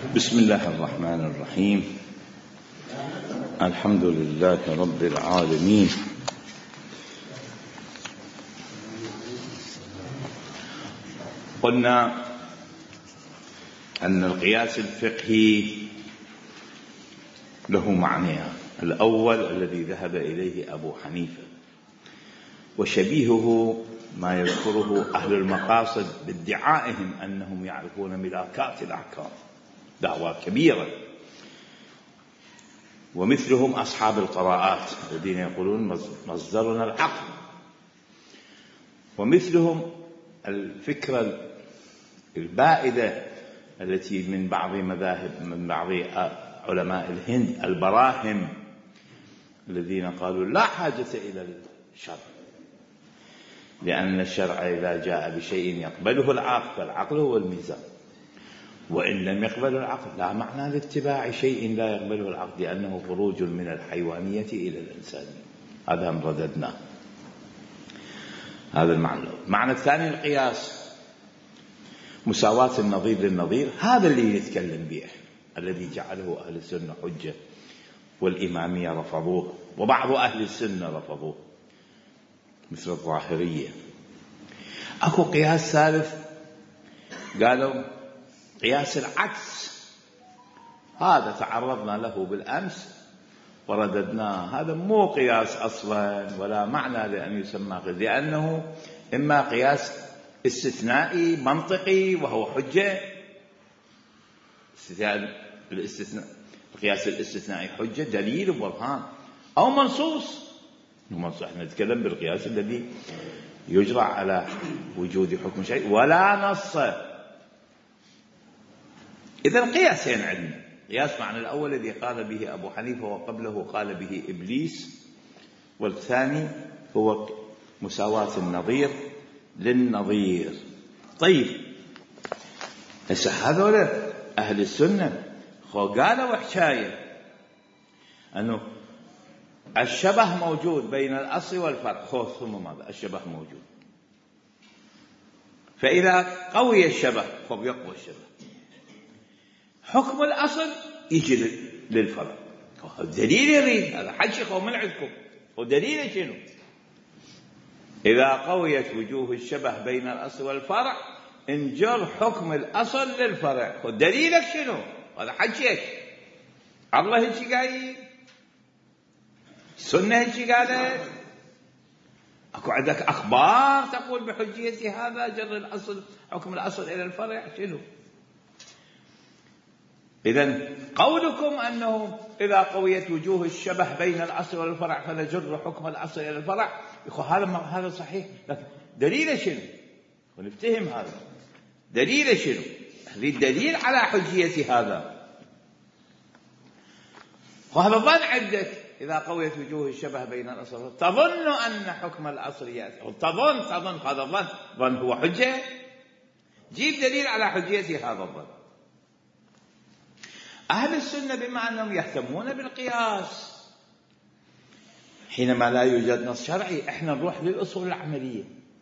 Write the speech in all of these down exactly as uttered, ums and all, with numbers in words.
بسم الله الرحمن الرحيم. الحمد لله رب العالمين، قلنا أن القياس الفقهي له معنيان: الأول الذي ذهب إليه أبو حنيفة، وشبيهه ما يذكره أهل المقاصد بادعائهم أنهم يعرفون ملاكات الأحكام، دعوى كبيرة، ومثلهم أصحاب القراءات الذين يقولون مصدرنا العقل، ومثلهم الفكرة البائدة التي من بعض مذاهب من بعض علماء الهند البراهم الذين قالوا لا حاجة إلى الشرع، لأن الشرع إذا جاء بشيء يقبله العقل فالعقل هو الميزان، وإن لم يقبله العقل لا معنى لاتباع شيء لا يقبله العقل، لأنه خروج من الحيوانية إلى الإنسانية. هذا هم رددناه، هذا المعنى. المعنى الثاني القياس، مساواة النظير للنظير، هذا اللي نتكلم به، الذي جعله أهل السنة حجة، والإمامية رفضوه، وبعض أهل السنة رفضوه مثل الظاهرية. أكو قياس ثالث قالوا قياس العكس، هذا تعرضنا له بالأمس ورددناه، هذا مو قياس أصلا ولا معنى لأن يسمى قياس، لأنه إما قياس استثنائي منطقي وهو حجة، الاستثناء القياس الاستثنائي حجة دليل وبرهان، أو منصوص. احنا نتكلم بالقياس الذي يجرى على وجود حكم شيء ولا نص. إذن قياسين عندنا: قياس معنى الأول الذي قال به أبو حنيفة وقبله قال به إبليس، والثاني هو مساواة النظير للنظير. طيب هسه هذول أهل السنة قالوا حكاية أنه الشبه موجود بين الأصل والفرع، خوصهم ماذا؟ الشبه موجود، فإذا قوي الشبه فبيقوى الشبه، حكم الأصل يجي للفرع. الدليل يريد هذا حكي خو من عندكم، والدليل شنو؟ إذا قويت وجوه الشبه بين الأصل والفرع انجر حكم الأصل للفرع. ودليلك شنو؟ هذا حكيك، الله هيك قايل، السنة هيك قالت، أكو عندك أخبار تقول بحجية هذا جر الأصل حكم الأصل إلى الفرع شنو؟ إذن قولكم أنه إذا قويت وجوه الشبه بين الأصل والفرع فنجر حكم الأصل إلى الفرع، يقول هذا هذا صحيح، لكن دليل شنو؟ ونفتهم هذا دليل شنو؟ نريد دليل على حجية هذا. وهذا ظن عندك، إذا قويت وجوه الشبه بين الأصل تظن أن حكم الأصل يأتي، تظن تظن هذا ظن، ظن هو حجة. جيب دليل على حجية هذا الظن. أهل السنة بما أنهم يهتمون بالقياس حينما لا يوجد نص شرعي، إحنا نروح للأصول العملية: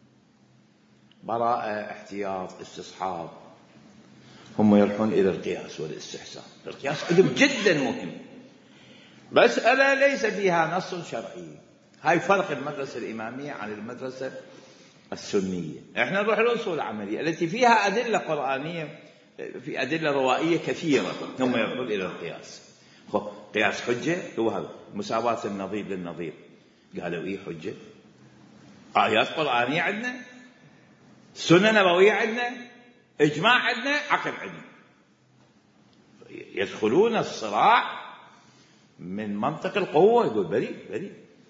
براءة، احتياط، استصحاب. هم يروحون إلى القياس والاستحسان. القياس علم جدا مهم، مسألة ليس فيها نص شرعي. هاي فرق المدرسة الإمامية عن المدرسة السنية. إحنا نروح للأصول العملية التي فيها أدلة قرآنية، في أدلة روائية كثيرة، هم يروحون إلى القياس. قياس حجة هو هذا، مساواة النظير للنظير. قالوا إيه حجة؟ آيات قرآنية عندنا، سنة نبوية عندنا، إجماع عندنا، عقل عندنا. يدخلون الصراع من منطق القوة، يقول بريء بريء.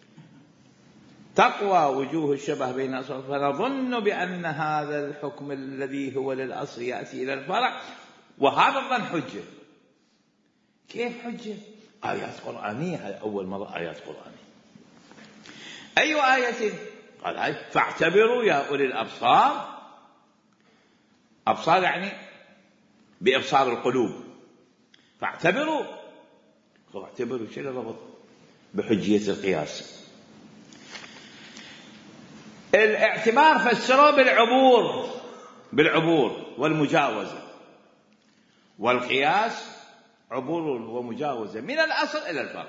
تقوى وجوه الشبه بين الأصل فنظن بأن هذا الحكم الذي هو للأصل يأتي إلى الفرع، وهذا الظن حجة. كيف حجة؟ آيات قرآنية، هذه أول مرة آيات قرآنية. أي آية؟ قال هاي فاعتبروا يا أولي الأبصار. أبصار يعني بإبصار القلوب، فاعتبروا. فاعتبروا شيء ربط بحجية القياس. الاعتبار فسره بالعبور، بالعبور والمجاوزة، والقياس عبور ومجاوزة من الأصل إلى الفرع.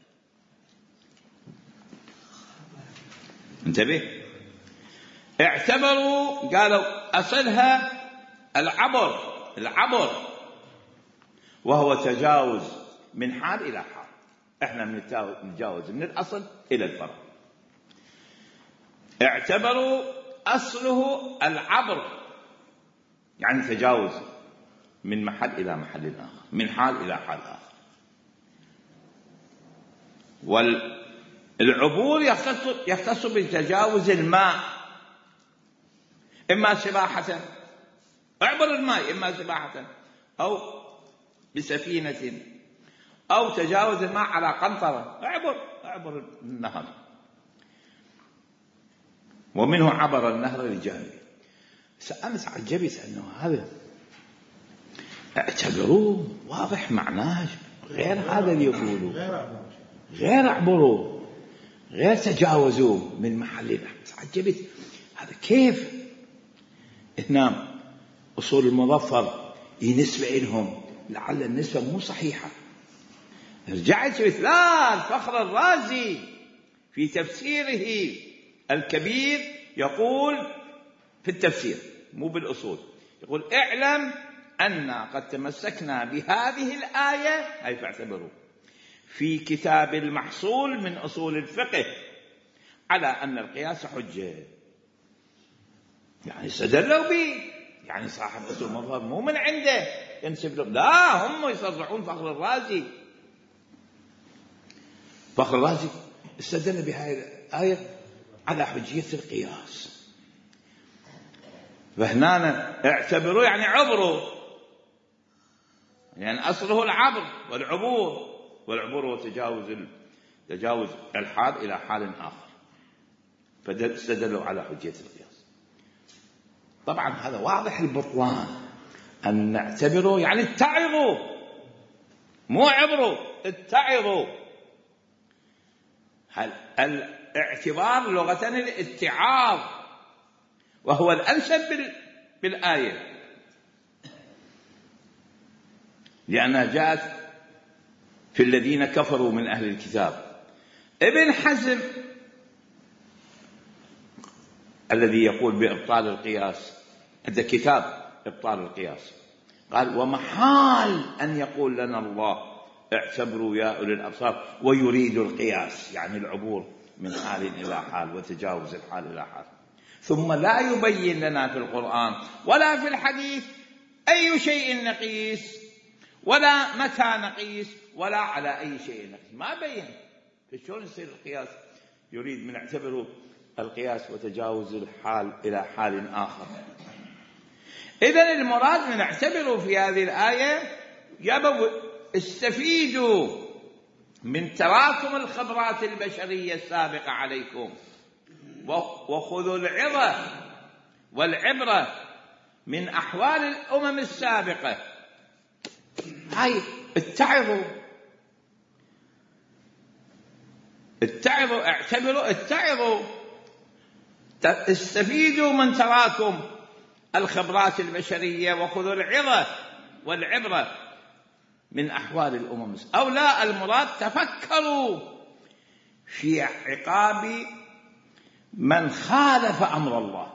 انتبه، اعتبروا قالوا أصلها العبر، العبر وهو تجاوز من حال إلى حال. احنا بنتجاوز من الأصل إلى الفرع. اعتبروا أصله العبر، يعني تجاوز من محل إلى محل آخر، من حال إلى حال آخر. والعبور يختص, يختص بتجاوز الماء، إما سباحة، اعبر الماء إما سباحة أو بسفينة، أو تجاوز الماء على قنطرة، اعبر اعبر النهر. ومنه عبر النهر لجانبه. أنا تعجبت أنه هذا اعتبروه واضح معناه غير هذا اللي يقولوا، غير اعبروا، غير تجاوزوا من محل. تعجبت هذا كيف هنا أصول المظفر نسبة إلهم، لعل النسبة مو صحيحة. رجعت شفت لا، الفخر الرازي في تفسيره الكبير يقول في التفسير مو بالأصول، يقول اعلم أن قد تمسكنا بهذه الآية، أي فاعتبروا، في كتاب المحصول من أصول الفقه على أن القياس حجة. يعني استدلوا به، يعني صاحب أصول المظهر مو من عنده ينسب لهم، لا هم يصرحون. فخر الرازي فخر الرازي استدل بهذه الآية على حجية القياس. فهنا اعتبروا يعني عبروا، يعني أصله العبر والعبور، والعبور هو تجاوز تجاوز الحال إلى حال آخر، فاستدلوا على حجية القياس. طبعا هذا واضح البطلان، أن نعتبروا يعني اتعظوا، مو عبروا، اتعظوا. هل الاعتبار لغة الاتعاظ، وهو الأنسب بالآية، لأنها جاءت في الذين كفروا من أهل الكتاب. ابن حزم الذي يقول بإبطال القياس، هذا كتاب إبطال القياس، قال ومحال أن يقول لنا الله اعتبروا يا أولي الأبصار ويريد القياس، يعني العبور من حال إلى حال وتجاوز الحال إلى حال، ثم لا يبين لنا في القرآن ولا في الحديث أي شيء نقيس، ولا متى نقيس، ولا على أي شيء نقيس. ما بين، فشون يصير القياس؟ يريد من اعتبروا القياس وتجاوز الحال إلى حال آخر. إذن المراد من اعتبروا في هذه الآية يبقوا استفيدوا من تراكم الخبرات البشرية السابقة عليكم، وخذوا العظة والعبرة من أحوال الأمم السابقة. هاي اتعظوا اتعظوا اعتبروا اتعظوا استفيدوا من تراكم الخبرات البشرية، وخذوا العظة والعبرة من أحوال الأمم. أو لا، المراد تفكروا في عقاب من خالف أمر الله.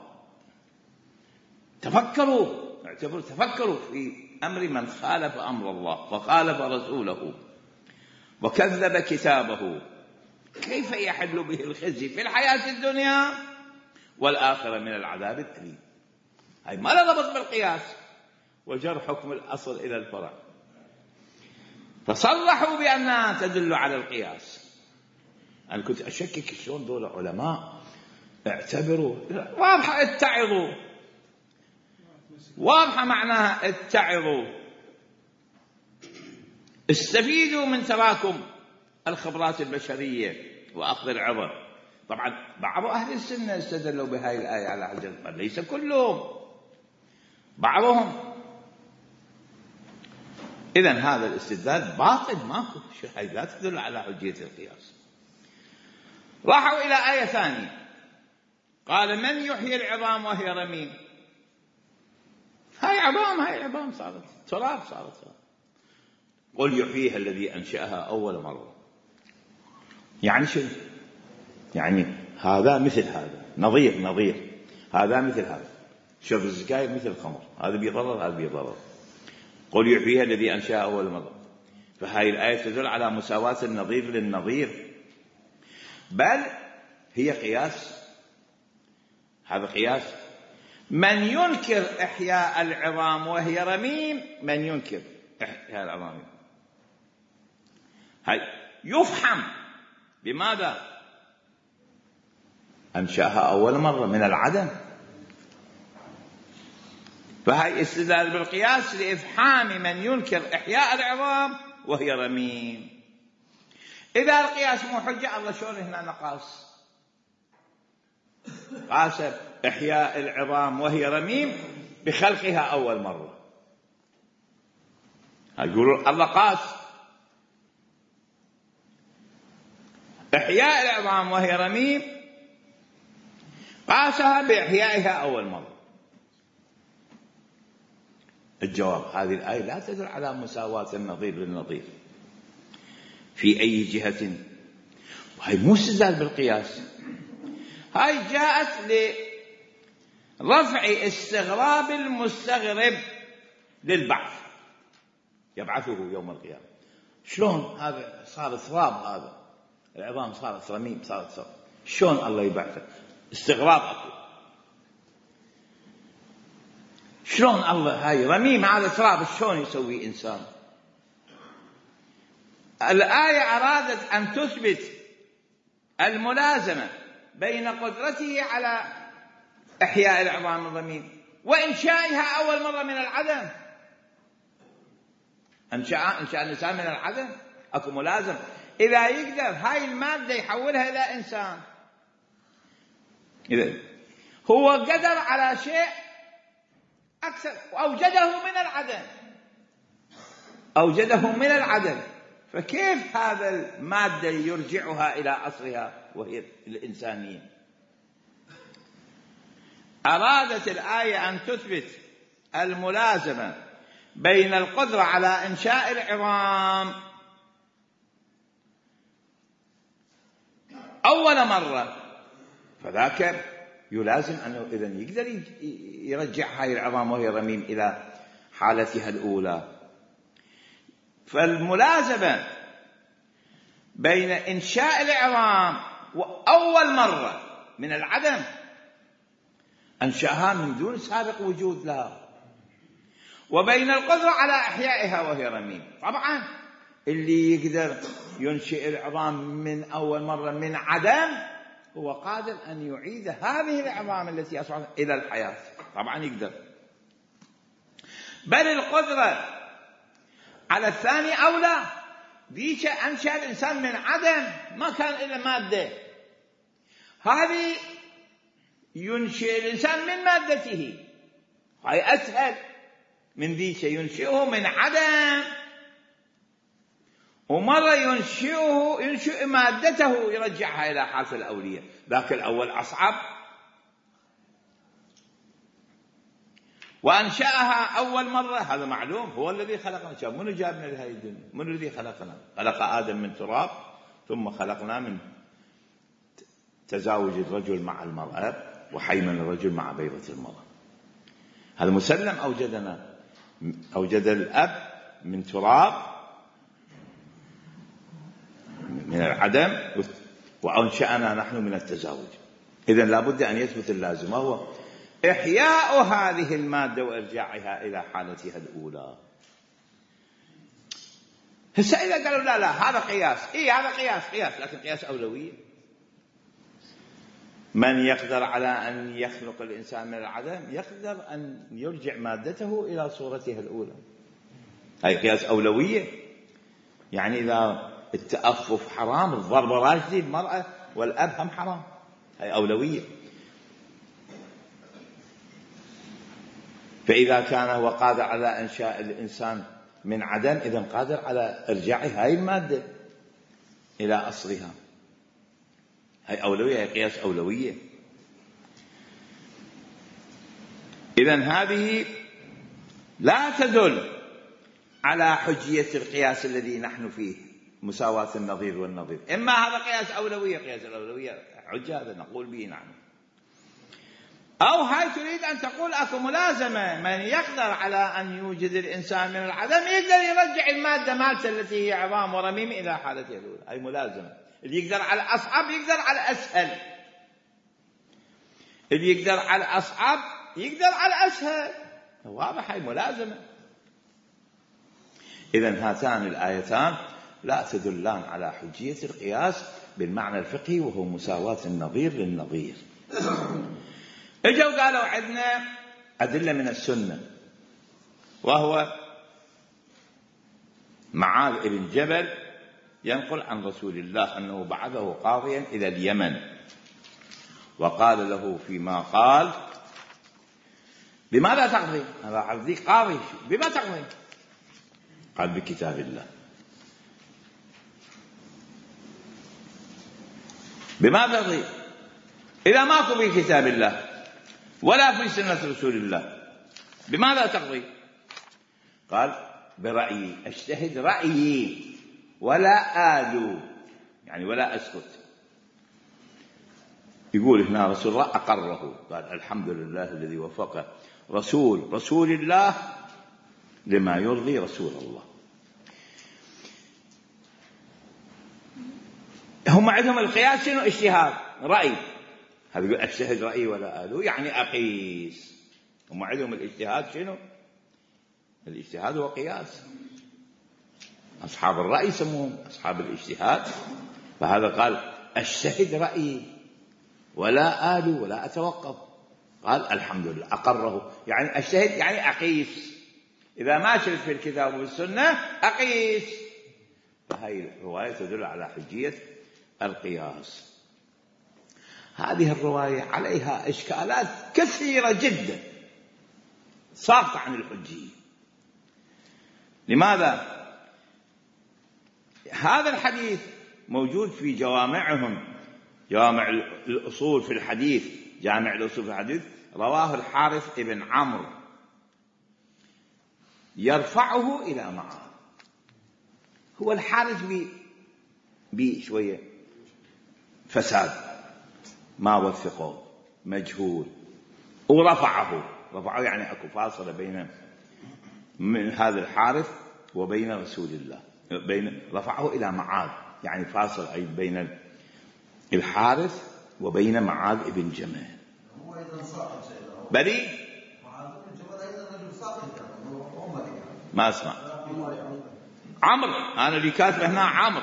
تفكروا اعتبروا تفكروا في أمر من خالف أمر الله وخالف رسوله وكذب كتابه، كيف يحل به الخزي في الحياة الدنيا والآخرة من العذاب الأليم. هاي ما له ربط بالقياس وجر حكم الأصل إلى الفرع، فصرحوا بأنها تدل على القياس. أنا كنت أشكك شلون دول علماء اعتبروا، واضحة اتعظوا، واضحة معناها اتعظوا، استفيدوا من تراكم الخبرات البشرية وأخذ العبر. طبعا بعض أهل السنة استدلوا بهاي الآية على حجة القياس، ليس كلهم، بعضهم. إذن هذا الاستدلال باطل، ماكو شيء، هاي لا تدل على حجية القياس. راحوا إلى آية ثانية، قال من يحيي العظام وهي رميم. هاي عظام، هاي العظام صارت تراب، صارت تراب. قل يحييها الذي أنشأها أول مرة. يعني شو؟ يعني هذا مثل هذا، نظير نظير، هذا مثل هذا. شوف الزكاية مثل الخمر، هذا بيضرر هذا بيضرر. قل يحييها الذي أنشأها أول مرة. فهذه الآية تدل على مساواة النظير للنظير، بل هي قياس. هذا قياس. من ينكر إحياء العظام وهي رميم، من ينكر إحياء العظام هاي يفحم بماذا؟ أنشأها أول مرة من العدم. فهي استدلال بالقياس لإفحام من ينكر إحياء العظام وهي رميم. إذا القياس مو حجة، الله شلون هنا نقاس؟ قاس إحياء العظام وهي رميم بخلقها أول مرة. يقولون الله قاس إحياء العظام وهي رميم، قاسها بإحيائها أول مرة. الجواب: هذه الآية لا تدل على مساواة النظير للنظير في أي جهة، وهي مو استدلال بالقياس. هاي جاءت لرفع استغراب المستغرب للبعث، يبعثه يوم القيامة. شلون هذا صار ثراب، هذا العظام صارت رميم، صارت ثراب، شلون الله يبعثه؟ استغراب أكو. شلون الله هاي رميم هذا تراب شلون يسوي إنسان؟ الآية أرادت أن تثبت الملازمة بين قدرته على إحياء العظام الرميم وإنشائها أول مرة من العدم. أنشاء إنشاء الإنسان من العدم أكو ملازم. إذا يقدر هاي المادة يحولها إلى إنسان، إذا هو قدر على شيء أكثر وأوجده من العدم، أوجده من العدم، فكيف هذا المادة يرجعها إلى أصلها وهي الإنسانية؟ أرادت الآية أن تثبت الملازمة بين القدرة على إنشاء العظام أول مرة، فذاك يلازم أنه إذن يقدر يرجع هاي العظام وهي رميم إلى حالتها الأولى. فالملازمة بين إنشاء العظام وأول مرة من العدم أنشأها من دون سابق وجود لها، وبين القدرة على إحيائها وهي رميم. طبعا اللي يقدر ينشئ العظام من أول مرة من عدم هو قادر أن يعيد هذه العظام التي أصبحت إلى الحياة، طبعا يقدر. بل القدرة على الثاني أولى، ذيك أنشأ الإنسان من عدم، ما كان إلا مادة، هذه ينشئ الإنسان من مادته، هاي أسهل من ذيك ينشئه من عدم، ومرة ينشئه ينشئ مادته يرجعها إلى حالة الأولية، ذاك الأول أصعب. وأنشأها أول مرة، هذا معلوم، هو الذي خلقنا. شاف منو جابنا لهذه الدنيا؟ منو الذي خلقنا؟ خلق آدم من تراب، ثم خلقنا من تزاوج الرجل مع المرأة وحيمن الرجل مع بيضة المرأة. هذا مسلم. أوجدنا، أوجد الأب من تراب من العدم وأنشأنا نحن من التزاوج. إذن لابد أن يثبت اللازم، وهو إحياء هذه المادة وإرجاعها إلى حالتها الأولى. هسه إذا قالوا لا لا هذا قياس، إيه هذا قياس قياس لكن قياس أولوية. من يقدر على أن يخلق الإنسان من العدم يقدر أن يرجع مادته إلى صورتها الأولى. هاي قياس أولوية. يعني إذا التأفف حرام، الضرب راجلي المرأة والأب هم حرام، هاي أولوية. فإذا كان هو قادر على إنشاء الإنسان من عدم، إذن قادر على إرجاع هاي المادة إلى أصلها. هاي أولوية، هاي قياس أولوية. إذن هذه لا تدل على حجية القياس الذي نحن فيه، مساواة النظير والنظير. إما هذا قياس أولوية، قياس الأولوية حجة، هذا نقول به نعم. أو هاي تريد أن تقول أكو ملازمة، من يقدر على أن يوجد الإنسان من العدم يقدر يرجع المادة مالته التي هي عظام ورميم إلى حالتها الأولى. هاي ملازمة. اللي يقدر على الأصعب يقدر على الأسهل، اللي يقدر على الأصعب يقدر على الأسهل. واضح، هاي ملازمة. إذن هاتان الآيتان لا تدلان على حجية القياس بالمعنى الفقهي، وهو مساواة النظير للنظير. اجوا قالوا عندنا أدلة من السنة، وهو معاذ بن جبل ينقل عن رسول الله أنه بعثه قاضيا إلى اليمن، وقال له فيما قال: بماذا تقضي؟ أنا عرضي قاضي، بما تقضي؟ قال: بكتاب الله. بماذا تقضي إذا ماكو في كتاب الله ولا في سنة رسول الله؟ بماذا تقضي؟ قال: برأيي، أجتهد رأيي ولا آلو، يعني ولا أسكت. يقول هنا رسول الله أقره، قال: الحمد لله الذي وفق رسول رسول الله لما يرضي رسول الله. هم عندهم القياس شنو؟ اجتهاد رأي. هذا يقول أجتهد رأيي ولا آلو، يعني أقيس. هم عندهم الاجتهاد شنو؟ الاجتهاد هو قياس. أصحاب الرأي يسموهم أصحاب الاجتهاد. فهذا قال: أجتهد رأيي ولا آلو ولا أتوقف. قال: الحمد لله، أقره، يعني أجتهد يعني أقيس. إذا ما شفت في الكتاب والسنة أقيس. فهي الرواية تدل على حجية القياس. هذه الرواية عليها إشكالات كثيرة جدا، ساقطة عن الحجية. لماذا؟ هذا الحديث موجود في جوامعهم، جوامع الأصول في الحديث، جامع الأصول في الحديث، رواه الحارث ابن عمرو يرفعه إلى معاذ. هو الحارث بشوية فساد، ما وثقه، مجهول، ورفعه. رفعه يعني أكو فاصلة بين من هذا الحارث وبين رسول الله، بين رفعه إلى معاذ، يعني فاصل أي بين الحارث وبين معاذ ابن جبل. هو أيضا ساقط سيدنا بلي معاذ بن جبل أيضا رجل ساقط، ما أسمع عمرو، أنا اللي كاتب هنا عمرو.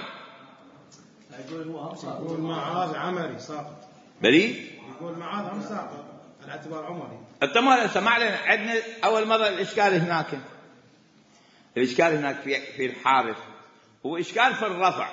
يقول معاذ عمري ساقط. بلي يقول معاذ هم ساقط على اعتبار عمري. أنت ما سمع لنا عندنا أول مرة الإشكال هناك، الإشكال هناك في في الحارث، هو إشكال في الرفع.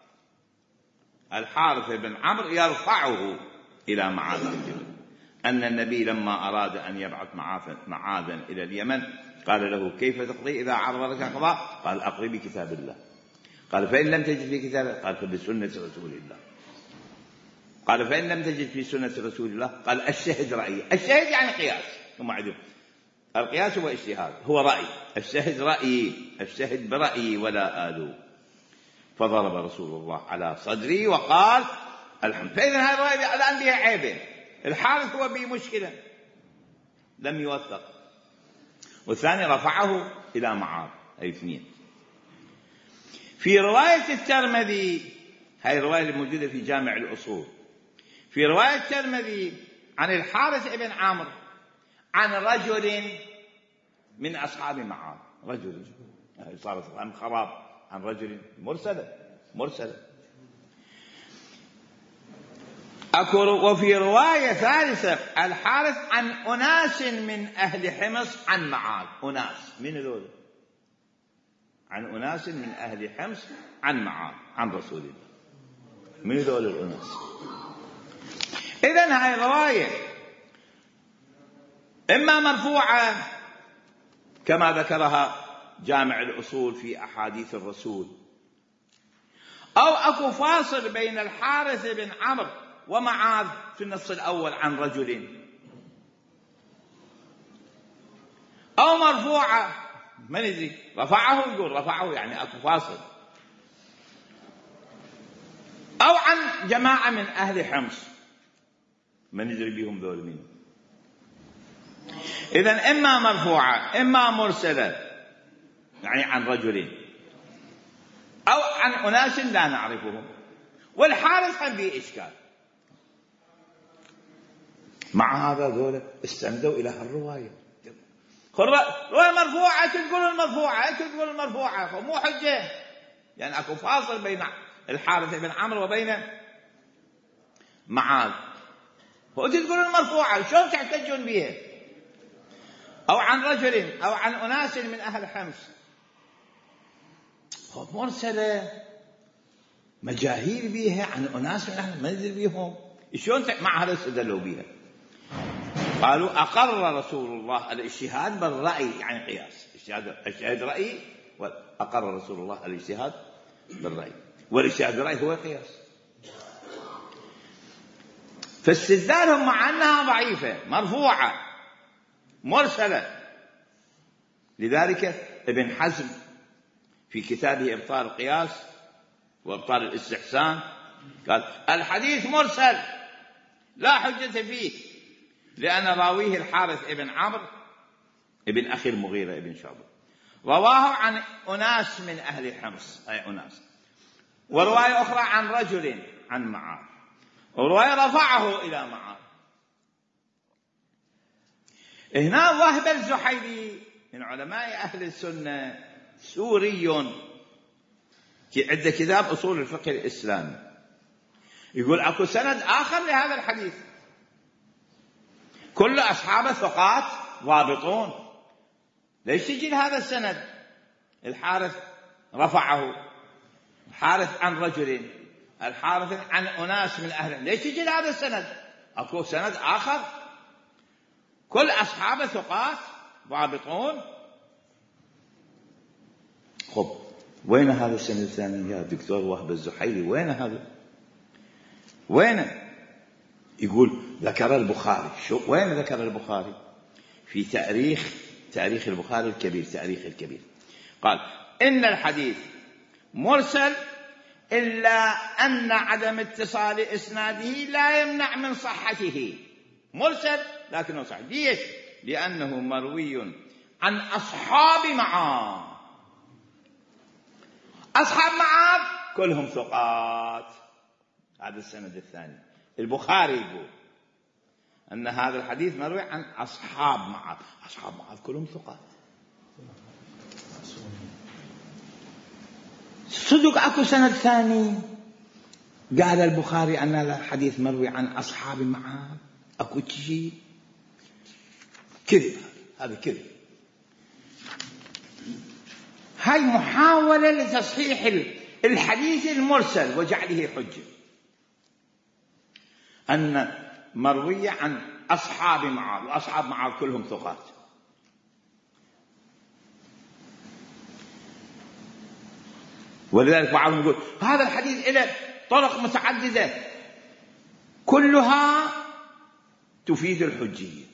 الحارث بن عمرو يرفعه إلى معاذ بن جبل، أن النبي لما أراد أن يبعث معاذا إلى اليمن قال له: كيف تقضي إذا عرض لك قضاء؟ قال: أقضي بكتاب الله. قال: فإن لم تجد في كتاب، قال: فبسنة رسول الله. قال: فإن لم تجد في سنة رسول الله، قال: الشهد رأيي. الشهد يعني قياس. ثم عدوا القياس هو اجتهاد، هو رأي. الشهد رأيي، الشهد برأيي ولا آلو. فضرب رسول الله على صدري وقال: الحمد. فإذا هذه الرواية الآن بها عيبين: الحارث هو به مشكلة لم يوثق، والثاني رفعه إلى معاذ. أي اثنين. في رواية الترمذي، هذه الرواية الموجودة في جامع الأصول، في رواية الترمذي عن الحارث بن عمرو عن رجل من أصحاب معاذ، رجل صارت عن خراب، عن رجل مرسلة مرسلة أكو. وفي رواية ثالثة الحارث عن أناس من أهل حمص عن معاذ. أناس من ذول؟ عن أناس من أهل حمص عن معاذ عن رسول الله. من ذول الأناس؟ إذن هاي الرواية إما مرفوعة كما ذكرها جامع الأصول في أحاديث الرسول، أو أكو فاصل بين الحارث بن عمرو ومعاذ في النص الأول عن رجل، أو أو مرفوعة ما ندري، رفعه يقول رفعه يعني أكو فاصل، أو عن جماعة من أهل حمص ما ندري بيهم ذول مين. إذن إما مرفوعة إما مرسلة يعني عن رجل أو عن أناس لا نعرفهم. والحارث هم به إشكال، مع هذا ذولا استندوا إلى هالرواية، رواية مرفوعة تقول المرفوعة تقول المرفوعة، فمو حجة يعني أكو فاصل بين الحارث بن عمرو وبين معاذ، وتقول المرفوعة شلون تحتجون بها؟ أو عن رجل أو عن أناس من أهل حمص، خب مرسلة مجاهيل بيها عن أناس من أهل منزل بيهم، شلون مع هذا استدلوا بيها؟ قالوا أقر رسول الله الاجتهاد بالرأي يعني قياس، اجتهاد رأي وأقر رسول الله الاجتهاد بالرأي، والاجتهاد بالرأي هو قياس. فاستدلالهم مع أنها ضعيفة مرفوعة مرسلة. لذلك ابن حزم في كتابه إبطال القياس وإبطال الاستحسان قال الحديث مرسل لا حجة فيه، لأن راويه الحارث ابن عمرو ابن أخي المغيرة ابن شعبة رواه عن أناس من أهل حمص أي أناس، ورواية أخرى عن رجل عن معاذ، ورواية رفعه إلى معاذ. هنا وهب الزحيلي من علماء أهل السنة سوري عنده كتاب أصول الفقه الإسلامي، يقول أكو سند آخر لهذا الحديث كل أصحاب ثقات ضابطون، ليش تجي هذا السند؟ الحارث رفعه، الحارث عن رجل، الحارث عن أناس من أهل، ليش تجي هذا السند؟ أكو سند آخر كل أصحاب ثقات ضابطون. خب وين هذا السند الثاني يا دكتور وهب الزحيلي؟ وين هذا؟ وين؟ يقول ذكر البخاري. شو وين ذكر البخاري؟ في تاريخ تاريخ البخاري الكبير، تاريخ الكبير قال إن الحديث مرسل إلا أن عدم اتصال إسناده لا يمنع من صحته. مرسل لكنه صحيح. ليش؟ لأنه مروي عن أصحاب معاذ، أصحاب معاذ كلهم ثقات. هذا السند الثاني البخاري يقول أن هذا الحديث مروي عن أصحاب معاذ، أصحاب معاذ كلهم ثقات. صدق أكو سند ثاني قال البخاري أن الحديث مروي عن أصحاب معاذ؟ أكو شيء كذب، هذا كذب. هاي محاولة لتصحيح الحديث المرسل وجعله حجة، أن مروي عن أصحاب معاذ، وأصحاب معاذ كلهم ثقات. ولذلك بعضهم يقول هذا الحديث له طرق متعددة كلها تفيد الحجية.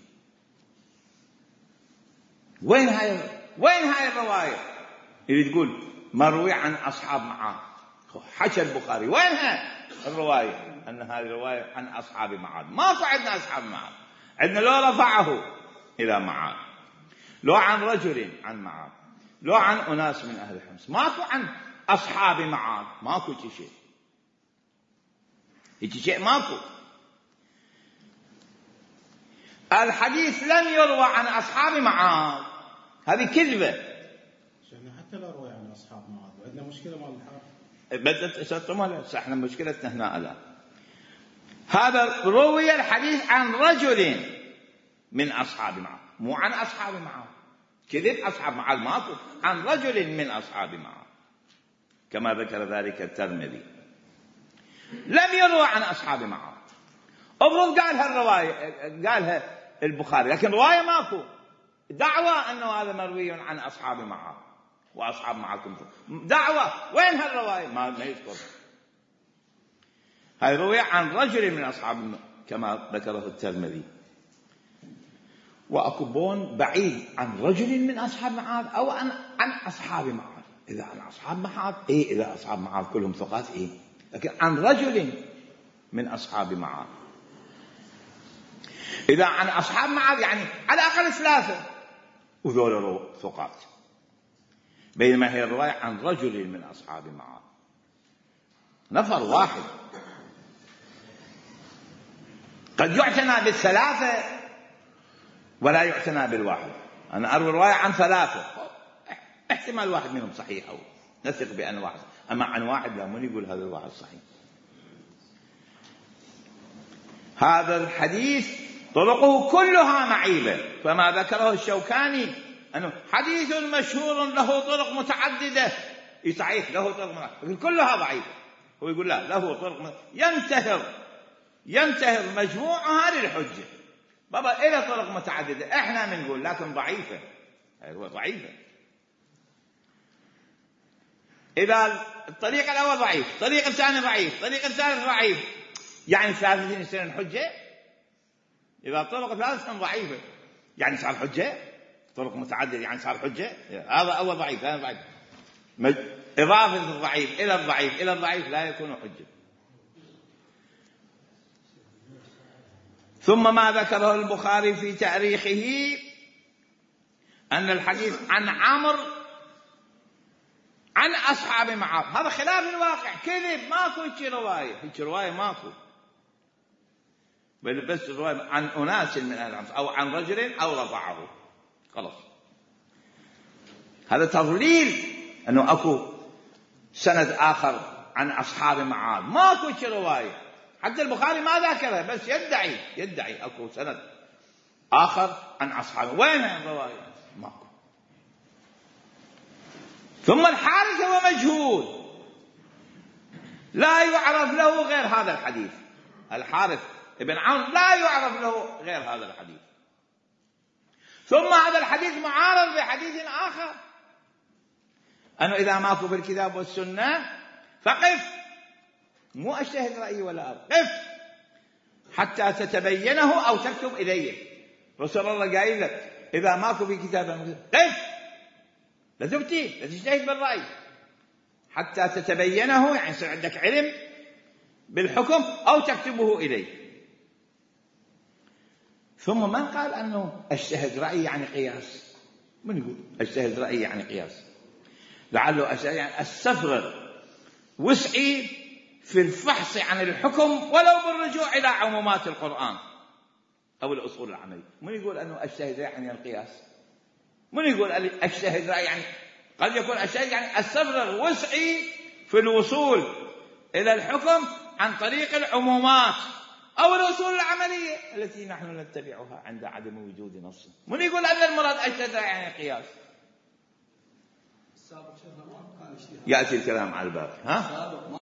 وين هاي وين هاي الرواية اللي تقول مروي عن أصحاب معاذ؟ حكى البخاري وينها الرواية أن هذه الرواية عن أصحاب معاذ؟ ماكو عندنا أصحاب معاذ، عندنا لو رفعه إلى معاذ، لو عن رجل عن معاذ، لو عن أناس من أهل حمص، ماكو عن أصحاب معاذ، ماكو شيء، هيك شيء ماكو. الحديث لم يروى عن أصحاب معاذ، هذه كذبة. حتى لا روي عن أصحاب معاذ وعندنا مشكلة مع الحارث. بدت أسطمها احنا مشكلتنا هنا الآن. هذا روي الحديث عن رجل من أصحاب معاذ، مو عن أصحاب معاذ. كذب أصحاب معاذ ماكو، عن رجل من أصحاب معاذ كما ذكر ذلك الترمذي. لم يروى عن أصحاب معاذ. أفرض قالها الرواية قالها البخاري لكن رواية ماكو، دعوة أنه هذا مروي عن أصحاب معاذ وأصحاب معكم، دعوة وين هالرواية؟ ما ما يذكر. هاي روي عن رجل من أصحاب كما ذكره الترمذي. وأكو بون بعيد عن رجل من أصحاب معاذ أو عن عن أصحاب معاذ. إذا عن أصحاب معاذ إيه، إذا أصحاب معاذ كلهم ثقات إيه، لكن عن رجل من أصحاب معاذ. إذا عن أصحاب معاذ يعني على الأقل ثلاثة وذول ثقات، بينما هي الرواية عن رجل من أصحاب معاذ، نفر واحد. قد يعتنى بالثلاثة ولا يعتنى بالواحد. أنا أروي رواية عن ثلاثة، احتمال واحد منهم صحيح أو نثق بأن واحد، أما عن واحد لا، من يقول هذا الواحد صحيح. هذا الحديث طرقه كلها معيبة، فما ذكره الشوكاني أنه حديث مشهور له طرق متعددة، صحيح له طرق متعددة لكن كلها ضعيفة. هو يقول لا، له طرق ينتهر ينتهر مجموعها للحجة. بابا إلى طرق متعددة، إحنا بنقول لكن ضعيفة، هو ضعيفة. إذا الطريق الأول ضعيف، الطريق الثاني ضعيف، الطريق الثالث ضعيف، يعني ثلاثين سنة حجة. إذا طرق ثلاثة ضعيفة يعني صار حجة، طرق متعددة يعني صار حجة. هذا أول ضعيف، هذا ضعيف. إضافة الضعيف إلى الضعيف إلى الضعيف لا يكون حجة. ثم ما ذكره البخاري في تاريخه أن الحديث عن عمرو عن أصحاب معاذ، هذا خلاف الواقع، كذب، ماكو هيك رواية، هيك رواية ماكو، بل بس رواية عن أناس من أهل العمس أو عن رجل أو رفعه، خلاص. هذا تضليل أنه أكو سند آخر عن أصحاب معاذ، ماكو هيك رواية، حتى البخاري ما ذكرها، بس يدعي يدعي أكو سند آخر عن أصحاب. وين الرواية؟ ماكو. ثم الحارث هو مجهول، لا يعرف له غير هذا الحديث. الحارث ابن عون لا يعرف له غير هذا الحديث. ثم هذا الحديث معارض بحديث آخر، أنه إذا ماكو في الكتاب والسنة فقف، مو أجتهد رأيي ولا أرى، قف حتى تتبينه أو تكتب إليه. رسول الله قايل لك إذا ماكو في كتاب قف، لا تفتي، لا تجتهد بالرأي حتى تتبينه، يعني يصير عندك علم بالحكم أو تكتبه إليه. ثم ما قال أنه اجتهد رأيي يعني قياس. من يقول اجتهد رأيي يعني قياس؟ لعله اجتهد يعني استفرغ وسعي في الفحص عن الحكم ولو بالرجوع إلى عمومات القرآن أو الأصول العملية. من يقول أنه اجتهد يعني القياس؟ من يقول اجتهد رأيي يعني؟ قد يكون اجتهد يعني استفرغ وسعي في الوصول إلى الحكم عن طريق العمومات أو الأصول العملية التي نحن نتبعها عند عدم وجود نص. من يقول أن المراد اجتهد يعني قياس؟ يأتي الكلام على الباب. ها؟